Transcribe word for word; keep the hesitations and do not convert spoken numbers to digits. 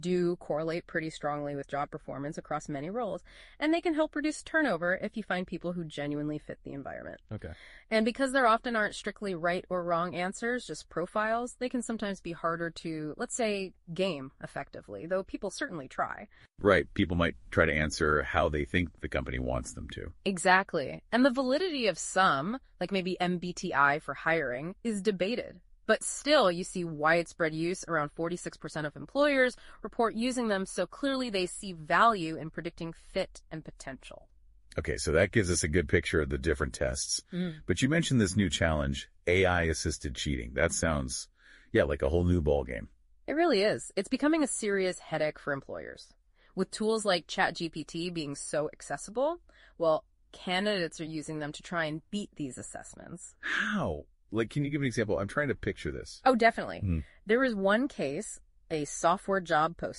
do correlate pretty strongly with job performance across many roles, and they can help reduce turnover if you find people who genuinely fit the environment. Okay. And because there often aren't strictly right or wrong answers, just profiles, they can sometimes be harder to, let's say, game effectively, though people certainly try. Right. People might try to answer how they think the company wants them to. Exactly. And the validity of some, like maybe M B T I for hiring, is debated. But still, you see widespread use. Around forty-six percent of employers report using them, so clearly they see value in predicting fit and potential. Okay, so that gives us a good picture of the different tests. Mm. But you mentioned this new challenge, A I-assisted cheating. That sounds, yeah, like a whole new ballgame. It really is. It's becoming a serious headache for employers. With tools like ChatGPT being so accessible, well, candidates are using them to try and beat these assessments. How? Like, can you give an example? I'm trying to picture this. Oh, definitely. Hmm. There was one case, a software job posting